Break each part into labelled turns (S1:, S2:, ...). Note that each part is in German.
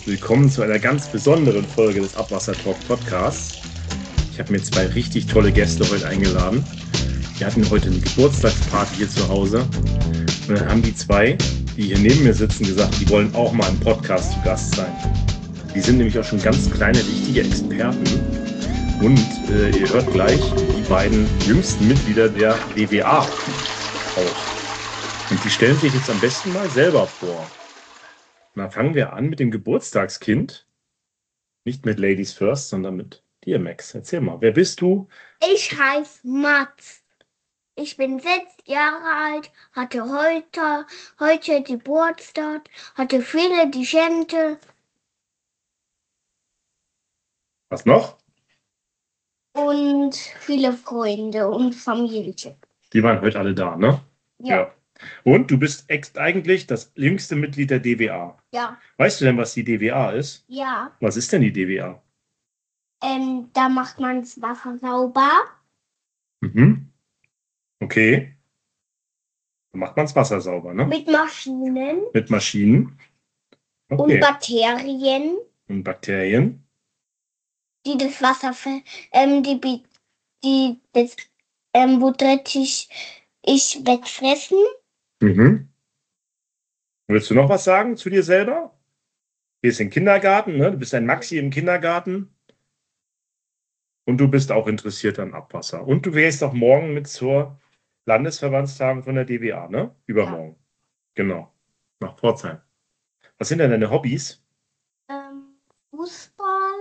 S1: Willkommen zu einer ganz besonderen Folge des Abwasser Talk Podcasts. Ich habe mir zwei richtig tolle Gäste heute eingeladen. Wir hatten heute eine Geburtstagsparty hier zu Hause. Und dann haben die zwei, die hier neben mir sitzen, gesagt, die wollen auch mal im Podcast zu Gast sein. Die sind nämlich auch schon ganz kleine, richtige Experten. Und ihr hört gleich die beiden jüngsten Mitglieder der DWA auf. Und die stellen sich jetzt am besten mal selber vor. Na, fangen wir an mit dem Geburtstagskind. Nicht mit Ladies First, sondern mit dir, Max. Erzähl mal, wer bist du?
S2: Ich heiße Mats. Ich bin 6 Jahre alt, hatte heute Geburtstag, hatte viele Geschenke.
S1: Was noch?
S2: Und viele Freunde und Familie.
S1: Die waren heute alle da, ne?
S2: Ja.
S1: Und du bist eigentlich das jüngste Mitglied der DWA.
S2: Ja.
S1: Weißt du denn, was die DWA ist?
S2: Ja.
S1: Was ist denn die DWA?
S2: Da macht man das Wasser sauber.
S1: Okay. Da macht man das Wasser sauber, ne?
S2: Mit Maschinen.
S1: Mit Maschinen. Okay.
S2: Und Bakterien.
S1: Und Bakterien.
S2: Die das Wasser wo dreckig ist, wegfressen.
S1: Willst du noch was sagen zu dir selber? Gehst in den Kindergarten, ne? Du bist ein Maxi im Kindergarten. Und du bist auch interessiert an Abwasser. Und du gehst auch morgen mit zur Landesverbandstagung von der DWA, ne? Übermorgen. Ja. Genau. Nach Pforzheim. Was sind denn deine Hobbys?
S2: Fußball.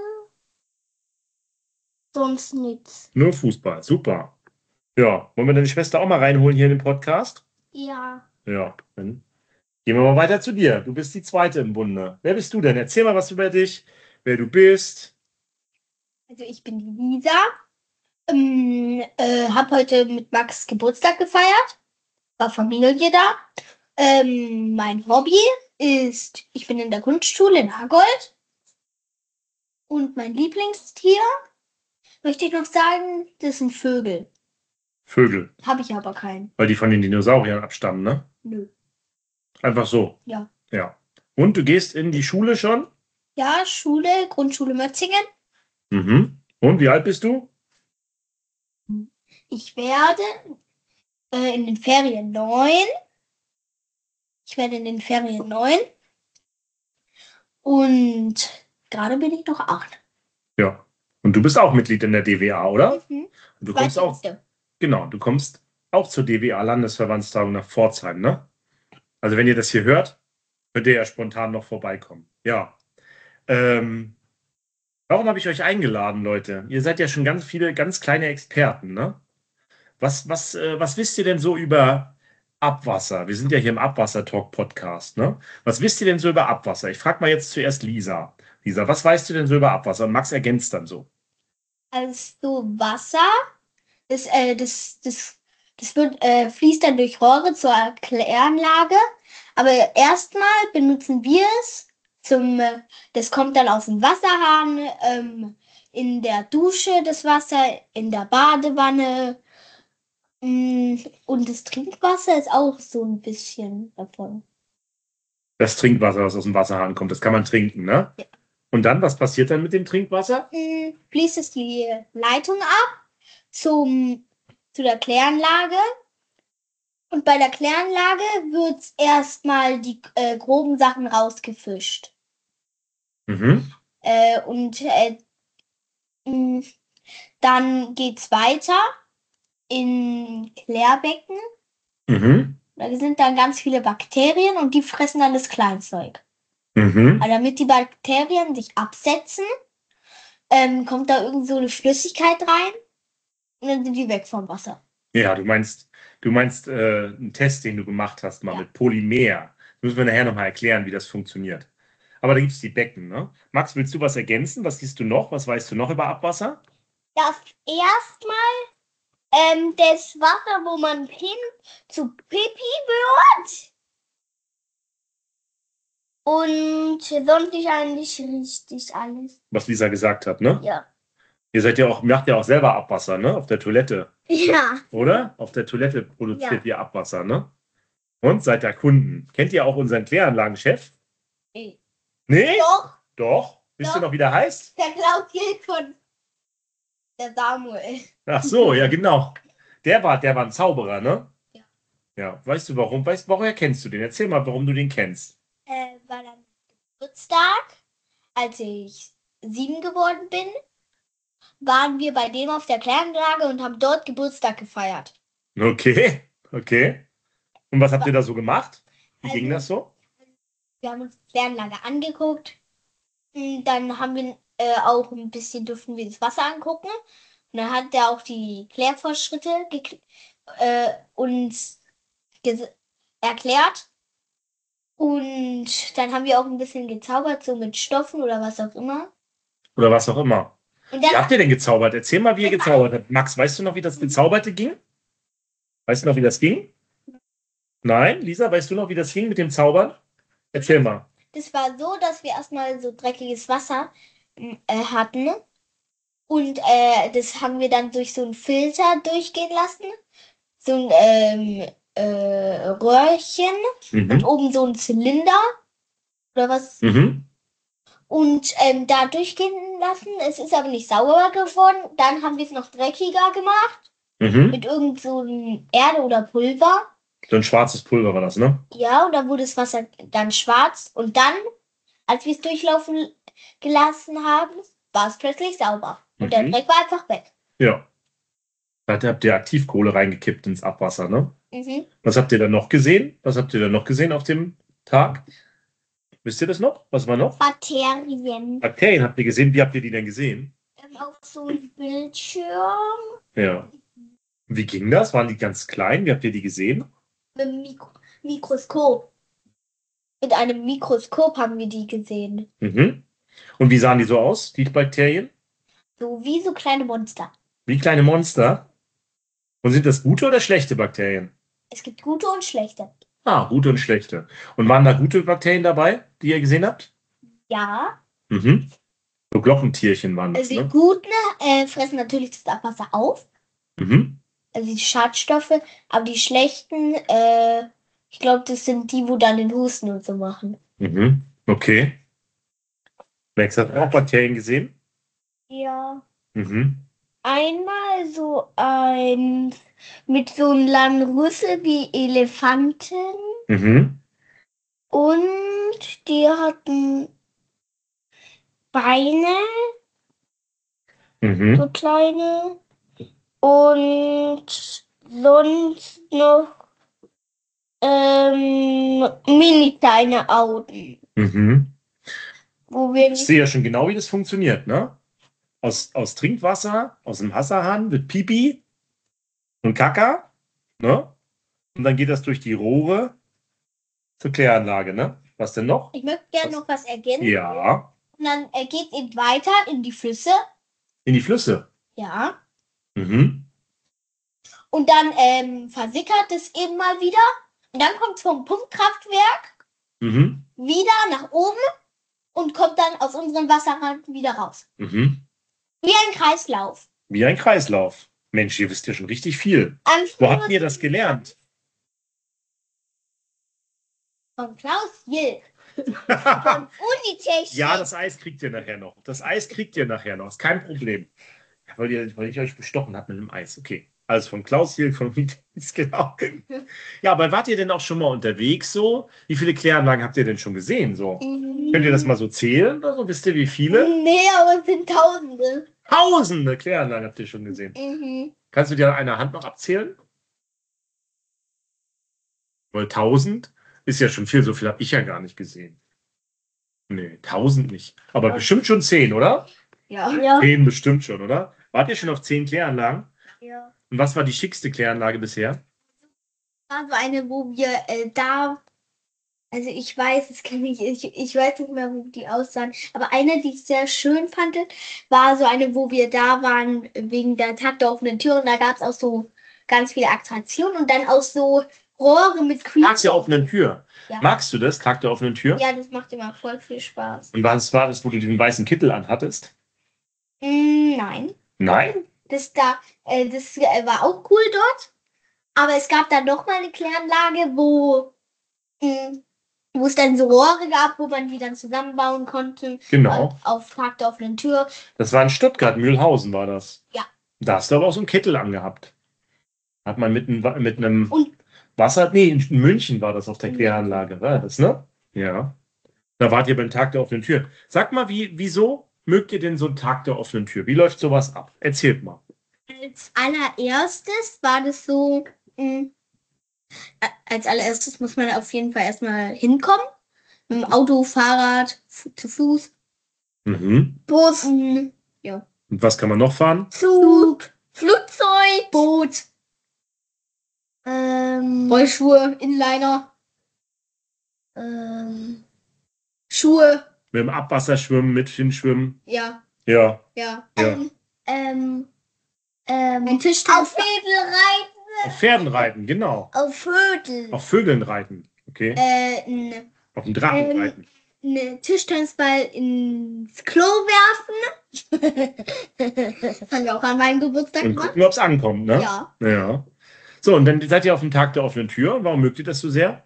S2: Sonst nichts.
S1: Nur Fußball. Super. Ja. Wollen wir deine Schwester auch mal reinholen hier in den Podcast?
S2: Ja.
S1: Ja. Dann gehen wir mal weiter zu dir. Du bist die Zweite im Bunde. Wer bist du denn? Erzähl mal was über dich, wer du bist.
S2: Also ich bin die Lisa. Hab heute mit Max Geburtstag gefeiert. War Familie da. Mein Hobby ist, ich bin in der Kunstschule in Hagold. Und mein Lieblingstier, möchte ich noch sagen, das sind Vögel.
S1: Vögel?
S2: Habe ich aber keinen.
S1: Weil die von den Dinosauriern abstammen, ne?
S2: Nö.
S1: Einfach so?
S2: Ja.
S1: Ja. Und du gehst in die Schule schon?
S2: Ja, Schule, Grundschule Mötzingen.
S1: Und wie alt bist du?
S2: Ich werde in den Ferien 9. Und gerade bin ich noch 8.
S1: Ja. Und du bist auch Mitglied in der DWA, oder?
S2: Mhm.
S1: Und du kommst auch. Genau, du kommst auch zur DWA-Landesverbandstagung nach Pforzheim, ne? Also wenn ihr das hier hört, könnt ihr ja spontan noch vorbeikommen. Ja. Warum habe ich euch eingeladen, Leute? Ihr seid ja schon ganz viele, ganz kleine Experten, ne? Was wisst ihr denn so über Abwasser? Wir sind ja hier im Abwasser-Talk-Podcast, ne? Was wisst ihr denn so über Abwasser? Ich frage mal jetzt zuerst Lisa. Lisa, was weißt du denn so über Abwasser? Und Max ergänzt dann so.
S2: Also Wasser, das fließt dann durch Rohre zur Kläranlage. Aber erstmal benutzen wir es das kommt dann aus dem Wasserhahn, in der Dusche das Wasser, in der Badewanne. Und das Trinkwasser ist auch so ein bisschen davon.
S1: Das Trinkwasser, was aus dem Wasserhahn kommt, das kann man trinken, ne? Ja. Und dann, was passiert dann mit dem Trinkwasser?
S2: Fließt es die Leitung ab zu der Kläranlage. Und bei der Kläranlage wird erstmal die groben Sachen rausgefischt. Dann geht's weiter in Klärbecken. Da sind dann ganz viele Bakterien und die fressen dann das Kleinzeug. Aber damit die Bakterien sich absetzen, kommt da irgend so eine Flüssigkeit rein und dann sind die weg vom Wasser.
S1: Ja, du meinst einen Test, den du gemacht hast, mal mit Polymer. Das müssen wir nachher nochmal erklären, wie das funktioniert. Aber da gibt es die Becken, ne? Max, willst du was ergänzen? Was siehst du noch? Was weißt du noch über Abwasser?
S2: Das erstmal das Wasser, wo man zu Pipi wird. Und sonst ist eigentlich richtig alles.
S1: Was Lisa gesagt hat, ne?
S2: Ja.
S1: Ihr macht ja auch selber Abwasser, ne? Auf der Toilette.
S2: Ja.
S1: Oder? Auf der Toilette produziert ihr Abwasser, ne? Und seid da Kunden. Kennt ihr auch unseren Kläranlagenchef?
S2: Nee.
S1: Nee? Doch. Wisst ihr noch, wie der heißt?
S2: Der Klaus Gilk von der Samuel.
S1: Ach so, ja genau. Der war ein Zauberer, ne?
S2: Ja.
S1: Ja, weißt du warum? Woher kennst du den? Erzähl mal, warum du den kennst.
S2: War dann Geburtstag, als ich 7 geworden bin, waren wir bei dem auf der Kläranlage und haben dort Geburtstag gefeiert.
S1: Okay. Und was habt ihr da so gemacht? Wie ging das so?
S2: Wir haben uns die Kläranlage angeguckt. Dann haben wir auch ein bisschen durften wir das Wasser angucken. Und dann hat er auch die Klärvorschritte uns erklärt. Und dann haben wir auch ein bisschen gezaubert, so mit Stoffen oder was auch immer.
S1: Oder was auch immer.
S2: Und dann,
S1: Wie habt ihr denn gezaubert? Erzähl mal, wie ihr gezaubert habt. Max, weißt du noch, wie das Gezauberte ging? Weißt du noch, wie das ging? Nein? Lisa, weißt du noch, wie das ging mit dem Zaubern? Erzähl mal.
S2: das war so, dass wir erstmal so dreckiges Wasser hatten. Und das haben wir dann durch so einen Filter durchgehen lassen. So ein Röhrchen und oben so ein Zylinder oder was. Und da durchgehen lassen. Es ist aber nicht sauber geworden. Dann haben wir es noch dreckiger gemacht. Mit irgend so einem Erde oder Pulver.
S1: So ein schwarzes Pulver war das, ne?
S2: Ja, und dann wurde das Wasser dann schwarz. Und dann, als wir es durchlaufen gelassen haben, war es plötzlich sauber. Und der Dreck war einfach weg.
S1: Ja. Da habt ihr Aktivkohle reingekippt ins Abwasser, ne? Was habt ihr dann noch gesehen? Was habt ihr dann noch gesehen auf dem Tag? Wisst ihr das noch? Was war noch?
S2: Bakterien.
S1: Bakterien habt ihr gesehen. Wie habt ihr die denn gesehen?
S2: Auf so einem Bildschirm.
S1: Ja. Wie ging das? Waren die ganz klein? Wie habt ihr die gesehen?
S2: Mit einem Mikroskop. Mit einem Mikroskop haben wir die gesehen.
S1: Und wie sahen die so aus, die Bakterien?
S2: So wie so kleine Monster.
S1: Wie kleine Monster? Und sind das gute oder schlechte Bakterien?
S2: Es gibt gute und schlechte.
S1: Ah, gute und schlechte. Und waren da gute Bakterien dabei, die ihr gesehen habt?
S2: Ja.
S1: So Glockentierchen waren das,
S2: also die
S1: ne?
S2: guten fressen natürlich das Abwasser auf. Also die Schadstoffe. Aber die schlechten, ich glaube, das sind die, wo dann den Husten und so machen.
S1: Okay. Max hat auch Bakterien gesehen?
S2: Ja. Einmal so ein mit so einem langen Rüssel wie Elefanten. Und die hatten Beine, so kleine. Und sonst noch mini kleine Augen. Wo wir
S1: Ich sehe ja schon genau, wie das funktioniert, ne? Aus Trinkwasser, aus dem Wasserhahn wird Pipi und Kaka, ne? Und dann geht das durch die Rohre zur Kläranlage, ne? Was denn noch?
S2: Ich möchte gerne noch was ergänzen.
S1: Ja.
S2: Und dann geht es eben weiter in die Flüsse.
S1: In die Flüsse?
S2: Ja. Und dann versickert es eben mal wieder. Und dann kommt es vom Pumpkraftwerk wieder nach oben und kommt dann aus unserem Wasserhahn wieder raus. Wie ein Kreislauf.
S1: Wie ein Kreislauf. Mensch, ihr wisst ja schon richtig viel. Wo habt ihr das gelernt?
S2: Von Klaus Jilk. Von Unitechnik.
S1: Ja, das Eis kriegt ihr nachher noch. Ist kein Problem. Ja, weil ich euch bestochen habe mit dem Eis. Okay. Also von Klaus Jilk, von Unitechnik, genau. Ja, aber wart ihr denn auch schon mal unterwegs so? Wie viele Kläranlagen habt ihr denn schon gesehen so? Könnt ihr das mal so zählen oder so? Wisst ihr, wie viele?
S2: Nee, aber es sind Tausende.
S1: Tausende Kläranlagen habt ihr schon gesehen. Kannst du dir an einer Hand noch abzählen? Weil 1000 ist ja schon viel. So viel habe ich ja gar nicht gesehen. Nee, 1000 nicht. Aber bestimmt schon 10, oder?
S2: Ja.
S1: 10 bestimmt schon, oder? Wart ihr schon auf 10 Kläranlagen?
S2: Ja.
S1: Und was war die schickste Kläranlage bisher?
S2: Das war eine, wo wir also ich weiß, ich weiß nicht mehr, wie die aussahen, aber eine, die ich sehr schön fand, war so eine, wo wir da waren wegen der Tag der offenen Tür und da gab es auch so ganz viele Attraktionen und dann auch so Rohre mit Quietschen.
S1: Tag der offenen Tür.
S2: Ja.
S1: Magst du das, Tag der offenen Tür?
S2: Ja, das macht immer voll viel Spaß.
S1: Und was war das, wo du den weißen Kittel anhattest?
S2: Nein.
S1: Nein?
S2: Das war auch cool dort, aber es gab dann noch mal eine Kläranlage, wo wo es dann so Rohre gab, wo man die dann zusammenbauen konnte.
S1: Genau.
S2: Auf Tag der offenen Tür.
S1: Das war in Stuttgart, Mühlhausen war das.
S2: Ja.
S1: Da hast du aber auch so einen Kittel angehabt. Hat man mit einem Wasser, nee, in München war das auf der Kläranlage, war das, ne? Ja. Da wart ihr beim Tag der offenen Tür. Sag mal, wieso mögt ihr denn so einen Tag der offenen Tür? Wie läuft sowas ab? Erzählt mal.
S2: Als allererstes war das so, als allererstes muss man auf jeden Fall erstmal hinkommen. Mit dem Auto, Fahrrad, zu Fuß. Bus. Ja.
S1: Und was kann man noch fahren?
S2: Zug, Flugzeug, Boot, Rollschuhe, Inliner, Schuhe.
S1: Mit dem Abwasser schwimmen, mit Finschwimmen.
S2: Ja.
S1: Ja.
S2: Ja.
S1: Ja.
S2: Ein Tischtennis. Auf Vögel reiten.
S1: Auf Pferden reiten, genau.
S2: Auf Vögel.
S1: Auf Vögeln reiten, okay. Auf dem Drachen reiten.
S2: Einen Tischtennisball ins Klo werfen. Das haben wir auch an meinem Geburtstag
S1: gemacht. Und gucken, ob es ankommt, ne?
S2: Ja.
S1: Ja. So, und dann seid ihr auf dem Tag der offenen Tür. Warum mögt ihr das so sehr?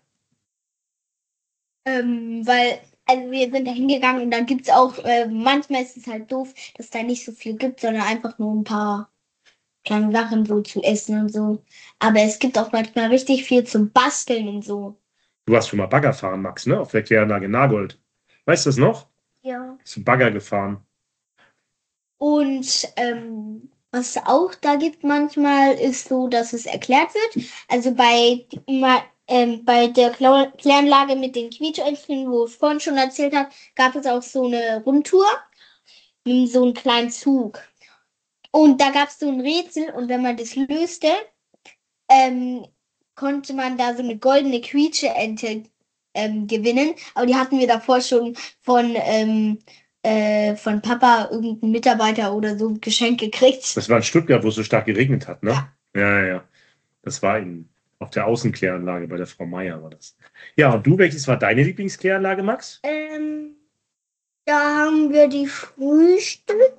S2: Weil, also wir sind da hingegangen und dann gibt es auch, manchmal ist es halt doof, dass da nicht so viel gibt, sondern einfach nur ein paar kleine Sachen so zu essen und so. Aber es gibt auch manchmal richtig viel zum Basteln und so.
S1: Du hast schon mal Bagger fahren, Max, ne? Auf der Kläranlage Nagold. Weißt du das noch?
S2: Ja.
S1: Bist du Bagger gefahren? Und
S2: was es auch da gibt manchmal, ist so, dass es erklärt wird. Also bei der Kläranlage mit den Quietschentchen, wo ich vorhin schon erzählt habe, gab es auch so eine Rundtour mit so einem kleinen Zug. Und da gab es so ein Rätsel und wenn man das löste, konnte man da so eine goldene Quietscheente gewinnen. Aber die hatten wir davor schon von Papa, irgendein Mitarbeiter oder so, ein Geschenk gekriegt.
S1: Das war in Stuttgart, wo es so stark geregnet hat, ne? Ja. Das war auf der Außenkläranlage bei der Frau Meier war das. Ja, und du, welches war deine Lieblingskläranlage, Max?
S2: Da haben wir die Frühstück.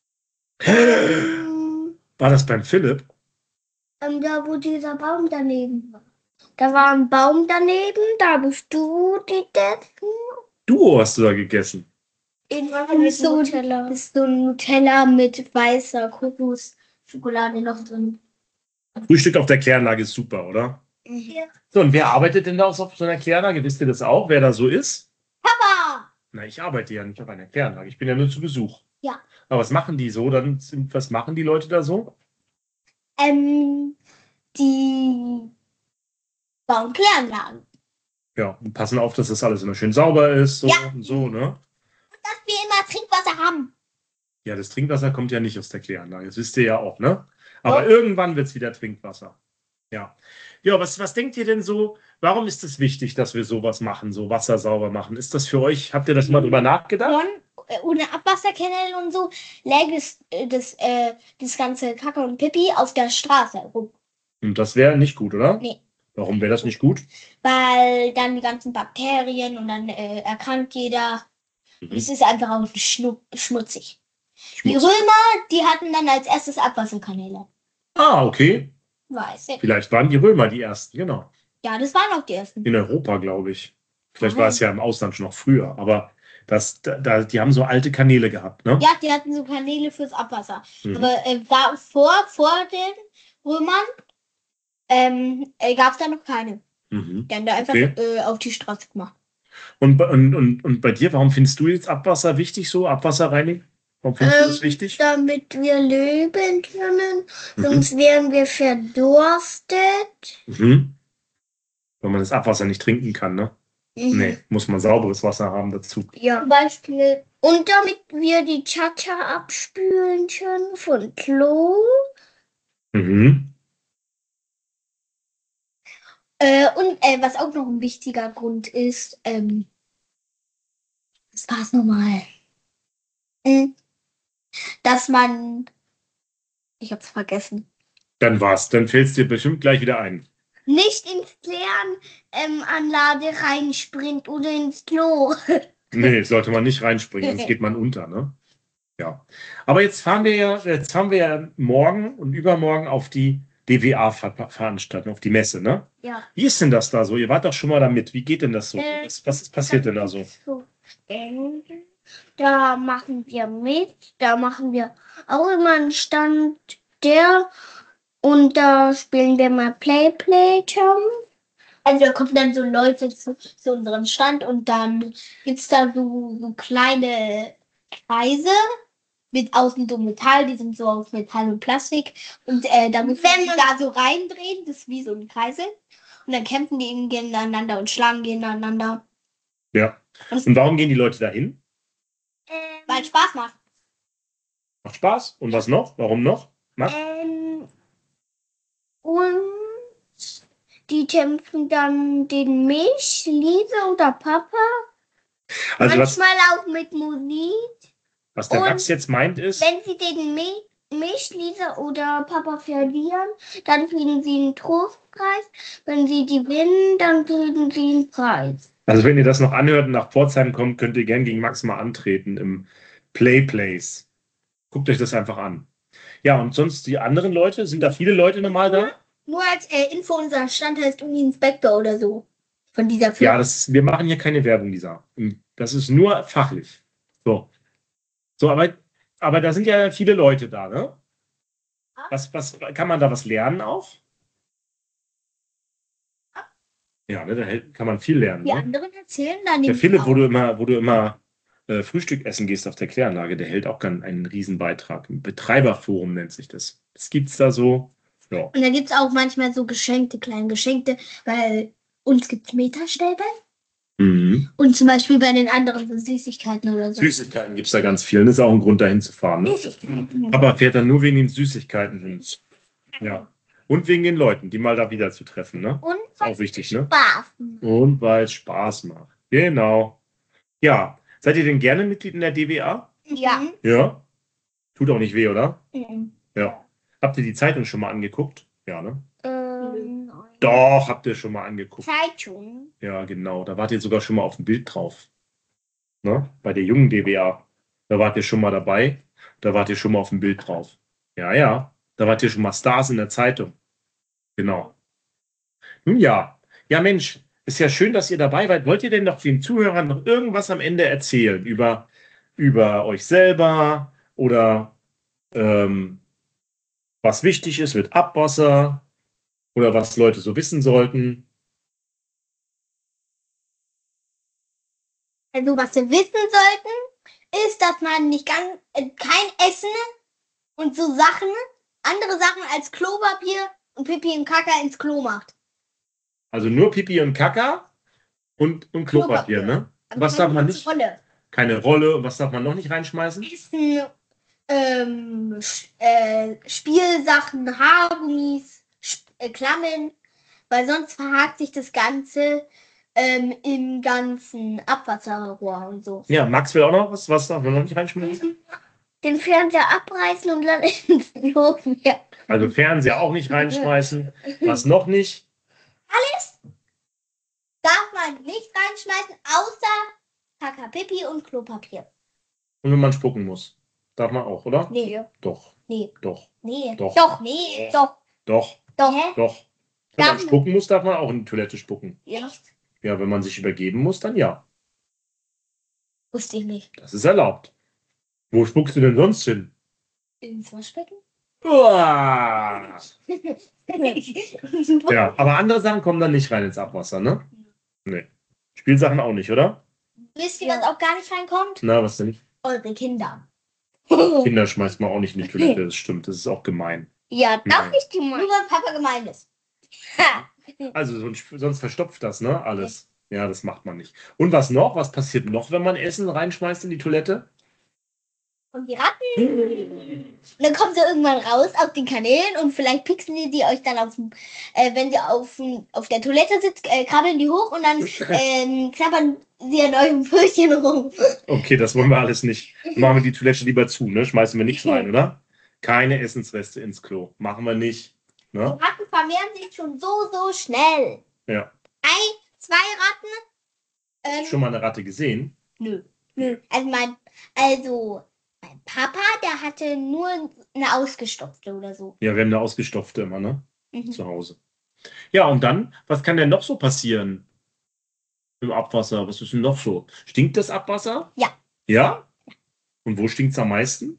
S1: War das beim Philipp?
S2: Da, wo dieser Baum daneben war. Da war ein Baum daneben, da bist du gegessen.
S1: Duo hast du da gegessen?
S2: Das ist so ein Nutella mit weißer Kokosschokolade noch drin.
S1: Frühstück auf der Kläranlage ist super, oder?
S2: Ja.
S1: So, und wer arbeitet denn da auf so einer Kläranlage? Wisst ihr das auch, wer da so ist?
S2: Papa!
S1: Na, ich arbeite ja nicht auf einer Kläranlage. Ich bin ja nur zu Besuch.
S2: Ja.
S1: Aber was machen die so? Was machen die Leute da so?
S2: Die bauen Kläranlagen.
S1: Ja, und passen auf, dass das alles immer schön sauber ist. So,
S2: ja.
S1: Und so, ne?
S2: Und dass wir immer Trinkwasser haben.
S1: Ja, das Trinkwasser kommt ja nicht aus der Kläranlage. Das wisst ihr ja auch, ne? Aber irgendwann wird es wieder Trinkwasser. Ja. Ja, was denkt ihr denn so? Warum ist es wichtig, dass wir sowas machen, so Wasser sauber machen? Ist das für euch, habt ihr das mal drüber nachgedacht?
S2: Ohne Abwasserkanäle und so läge das ganze Kacke und Pipi auf der Straße rum.
S1: Und das wäre nicht gut, oder?
S2: Nee.
S1: Warum wäre das nicht gut?
S2: Weil dann die ganzen Bakterien und dann erkrankt jeder. Es ist einfach auch schmutzig. Die Römer, die hatten dann als erstes Abwasserkanäle.
S1: Ah, okay.
S2: Weiß ich.
S1: Vielleicht waren die Römer die ersten, genau.
S2: Ja, das waren auch die ersten.
S1: In Europa, glaube ich. Vielleicht war es ja im Ausland schon noch früher, aber die haben so alte Kanäle gehabt, ne?
S2: Ja, die hatten so Kanäle fürs Abwasser. Aber vor den Römern gab es da noch keine. Die haben da einfach auf die Straße gemacht.
S1: Und bei dir, warum findest du jetzt Abwasser wichtig so? Abwasser reinigen? Warum findest du das wichtig?
S2: Damit wir leben können, sonst wären wir verdurstet.
S1: Weil man das Abwasser nicht trinken kann, ne? Nee, muss man sauberes Wasser haben dazu.
S2: Ja, zum Beispiel. Und damit wir die Chacha abspülen können von Klo. Und was auch noch ein wichtiger Grund ist, was war es nochmal? Dass man, ich hab's vergessen.
S1: Dann fällt es dir bestimmt gleich wieder ein.
S2: Nicht ins Kläranlage reinspringt oder ins Klo.
S1: Nee, sollte man nicht reinspringen, sonst geht man unter, ne? Ja. Aber jetzt fahren wir ja morgen und übermorgen auf die DWA-Veranstaltung, auf die Messe, ne?
S2: Ja.
S1: Wie ist denn das da so? Ihr wart doch schon mal da mit. Wie geht denn das so? Was passiert denn da so?
S2: Da machen wir mit. Da machen wir auch immer einen Stand, und da spielen wir mal Playtime. Also da kommen dann so Leute zu unserem Stand und dann gibt es da so kleine Kreise mit außen so Metall, die sind so aus Metall und Plastik. Und da muss man da so reindrehen, das ist wie so ein Kreisel. Und dann kämpfen die gegeneinander und schlagen gegeneinander.
S1: Ja. Und warum gehen die Leute da hin?
S2: Weil es Spaß macht.
S1: Macht Spaß? Und was noch? Warum noch?
S2: Und die kämpfen dann den mich, Lisa oder Papa.
S1: Also
S2: manchmal auch mit Musik.
S1: Was der Max jetzt meint ist...
S2: Wenn sie den mich, Lisa oder Papa verlieren, dann kriegen sie einen Trostpreis. Wenn sie gewinnen, dann kriegen sie einen Preis.
S1: Also wenn ihr das noch anhört und nach Pforzheim kommt, könnt ihr gern gegen Max mal antreten im Place. Guckt euch das einfach an. Ja, und sonst die anderen Leute, sind da viele Leute normal da?
S2: Nur als Info, unser Stand heißt Uni-Inspektor oder so. Von dieser Firma.
S1: Ja, wir machen hier keine Werbung, Lisa. Das ist nur fachlich. So, aber da sind ja viele Leute da, ne? Was kann man da was lernen auch? Ja, ne, da kann man viel lernen.
S2: Die
S1: ne?
S2: anderen erzählen dann
S1: Der Philipp, wo du immer Frühstück essen gehst auf der Kläranlage, der hält auch einen riesen Beitrag. Ein Betreiberforum nennt sich das. Das gibt's da so. Ja.
S2: Und da gibt es auch manchmal so kleine Geschenke, weil uns gibt es Meterstäbe.
S1: Mhm.
S2: Und zum Beispiel bei den anderen so Süßigkeiten oder so.
S1: Süßigkeiten gibt es da ganz viel. Das ist auch ein Grund, dahin zu fahren. Ne? Papa fährt dann nur wegen den Süßigkeiten. Ja. Und wegen den Leuten, die mal da wieder zu treffen. Ne?
S2: Und
S1: ist auch wichtig, ne?
S2: Spaß.
S1: Und weil es Spaß macht. Genau. Ja. Seid ihr denn gerne Mitglied in der DWA?
S2: Ja.
S1: Ja. Tut auch nicht weh, oder?
S2: Mhm.
S1: Ja. Habt ihr die Zeitung schon mal angeguckt? Ja, ne?
S2: Nein.
S1: Doch, habt ihr schon mal angeguckt.
S2: Zeitung.
S1: Ja, genau. Da wart ihr sogar schon mal auf dem Bild drauf. Ne? Bei der jungen DWA. Da wart ihr schon mal dabei. Da wart ihr schon mal auf dem Bild drauf. Ja, ja. Da wart ihr schon mal Stars in der Zeitung. Genau. Nun ja. Ja, Mensch, ist ja schön, dass ihr dabei wart. Wollt ihr denn noch den Zuhörern noch irgendwas am Ende erzählen? Über euch selber oder was wichtig ist mit Abwasser oder was Leute so wissen sollten?
S2: Also was wir wissen sollten, ist, dass man nicht kein Essen und so andere Sachen als Klopapier und Pipi und Kaka ins Klo macht.
S1: Also nur Pipi und Kaka und Klopapier, ne?
S2: Aber
S1: was darf man nicht?
S2: Rolle.
S1: Keine Rolle. Und was darf man noch nicht reinschmeißen?
S2: Essen, Spielsachen, Haargummis, Klammen, weil sonst verhakt sich das Ganze im ganzen Abwasserrohr und so.
S1: Ja, Max will auch noch was. Was darf man noch nicht reinschmeißen?
S2: Den Fernseher abreißen und dann ins Klo werfen.
S1: Also Fernseher auch nicht reinschmeißen. Was noch nicht?
S2: Alles darf man nicht reinschmeißen, außer Kaka, Pipi und Klopapier.
S1: Und wenn man spucken muss. Darf man auch, oder?
S2: Nee.
S1: Doch.
S2: Nee.
S1: Doch.
S2: Nee.
S1: Doch.
S2: Doch. Nee. Doch.
S1: Doch.
S2: Doch.
S1: Doch. Wenn man spucken muss, darf man auch in die Toilette spucken.
S2: Ja.
S1: Ja, wenn man sich übergeben muss, dann ja.
S2: Wusste ich nicht.
S1: Das ist erlaubt. Wo spuckst du denn sonst hin?
S2: Ins Waschbecken?
S1: Uah. Ja, aber andere Sachen kommen dann nicht rein ins Abwasser, ne? Nee. Spielsachen auch nicht, oder?
S2: Wisst ihr, was auch gar nicht reinkommt?
S1: Na, was denn nicht?
S2: Eure Kinder.
S1: Kinder schmeißt man auch nicht in die Toilette, das stimmt. Das ist auch gemein.
S2: Ja, darf ich die mal? Nur weil Papa gemein ist.
S1: Also sonst verstopft das, ne? Alles. Ja, das macht man nicht. Und was noch? Was passiert noch, wenn man Essen reinschmeißt in die Toilette?
S2: Und die Ratten. Und dann kommen sie irgendwann raus aus den Kanälen und vielleicht pixeln die euch dann wenn sie auf der Toilette sitzt, krabbeln die hoch und dann knabbern sie an eurem Pfötchen rum.
S1: Okay, das wollen wir alles nicht. Machen wir die Toilette lieber zu, ne? Schmeißen wir nichts rein, oder? Keine Essensreste ins Klo. Machen wir nicht. Ne?
S2: Die Ratten vermehren sich schon so schnell.
S1: Ja.
S2: 2 Ratten.
S1: Hast du schon mal eine Ratte gesehen?
S2: Nö. Also mein Papa, der hatte nur eine ausgestopfte oder so.
S1: Ja, wir haben eine ausgestopfte immer, ne? zu Hause. Ja, und dann, was kann denn noch so passieren im Abwasser? Was ist denn noch so? Stinkt das Abwasser?
S2: Ja.
S1: Ja? Und wo stinkt es am meisten?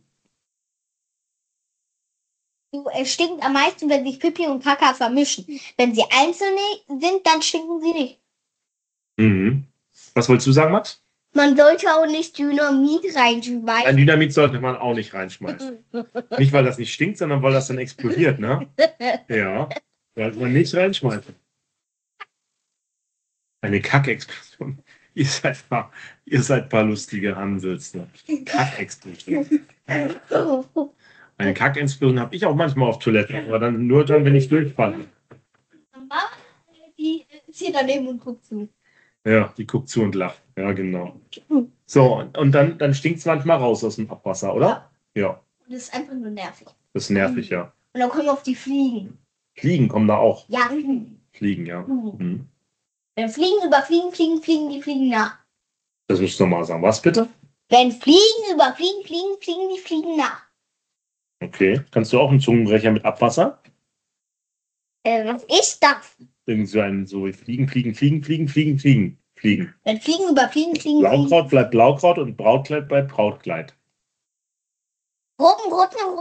S2: Es stinkt am meisten, wenn sich Pipi und Kaka vermischen. Wenn sie einzeln sind, dann stinken sie nicht.
S1: Mhm. Was wolltest du sagen, Max?
S2: Man sollte auch nicht Dynamit reinschmeißen.
S1: Ein Dynamit sollte man auch nicht reinschmeißen. Nicht, weil das nicht stinkt, sondern weil das dann explodiert, ne? Ja. Sollte man nicht reinschmeißen. Eine Kackexplosion. Ihr seid ein paar lustige Hansels, ne? Kackexplosion. Eine Kackexplosion habe ich auch manchmal auf Toilette, aber dann nur dann, wenn ich durchfalle.
S2: Mama, die ist hier daneben und guckt zu.
S1: Ja, die guckt zu und lacht. Ja, genau. So, und dann stinkt es manchmal raus aus dem Abwasser, oder? Ja.
S2: Und das ist einfach nur nervig.
S1: Das ist nervig, ja.
S2: Und dann kommen wir auf die Fliegen.
S1: Fliegen kommen da auch.
S2: Ja.
S1: Fliegen, ja. Mhm.
S2: Wenn Fliegen überfliegen, fliegen die Fliegen nach.
S1: Das musst du nochmal sagen. Was bitte?
S2: Wenn Fliegen überfliegen, fliegen die Fliegen nach.
S1: Okay. Kannst du auch einen Zungenbrecher mit Abwasser?
S2: Was ist das?
S1: Irgend so Fliegen.
S2: Wenn Fliegen überfliegen, fliegen
S1: Blaukraut bleibt Blaukraut und Brautkleid bleibt Brautkleid.
S2: Robben.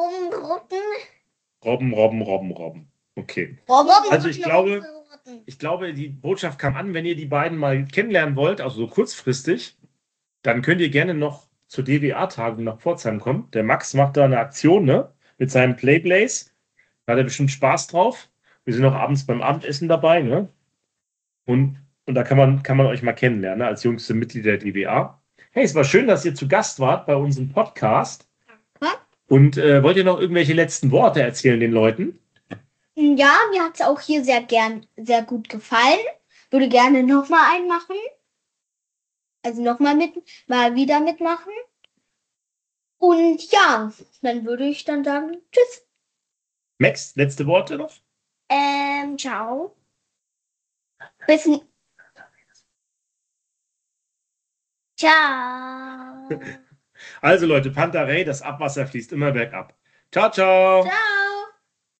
S1: Okay.
S2: Robben,
S1: Also ich glaube, die Botschaft kam an, wenn ihr die beiden mal kennenlernen wollt, also so kurzfristig, dann könnt ihr gerne noch zur DWA-Tagung nach Pforzheim kommen. Der Max macht da eine Aktion, ne? Mit seinem Playblaze. Da hat er bestimmt Spaß drauf. Wir sind auch abends beim Abendessen dabei, ne? Und da kann man euch mal kennenlernen, ne? Als jüngste Mitglied der DWA. Hey, es war schön, dass ihr zu Gast wart bei unserem Podcast. Und wollt ihr noch irgendwelche letzten Worte erzählen den Leuten?
S2: Ja, mir hat es auch hier sehr gut gefallen. Würde gerne nochmal einen machen. Also mal wieder mitmachen. Und ja, dann würde ich dann sagen, tschüss.
S1: Max, letzte Worte noch?
S2: Ciao. Bis. Ciao.
S1: Also Leute, Pantarei, das Abwasser fließt immer bergab. Ciao, ciao.
S2: Ciao.